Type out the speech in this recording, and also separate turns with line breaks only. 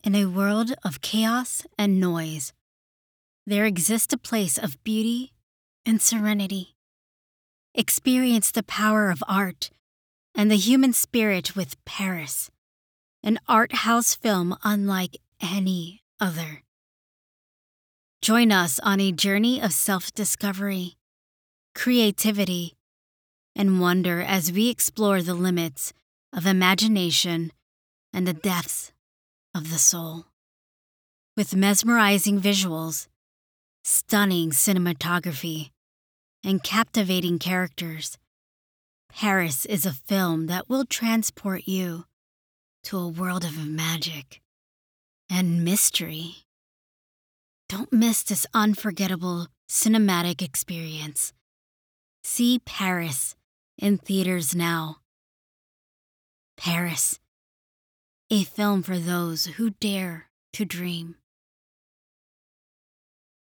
In a world of chaos and noise, there exists a place of beauty and serenity. Experience the power of art and the human spirit with Paris, an art house film unlike any other. Join us on a journey of self-discovery, creativity, and wonder as we explore the limits of imagination and the depths of the soul. With mesmerizing visuals, stunning cinematography, and captivating characters, Paris is a film that will transport you to a world of magic and mystery. Don't miss this unforgettable cinematic experience. See Paris in theaters now. Paris, a film for those who dare to dream.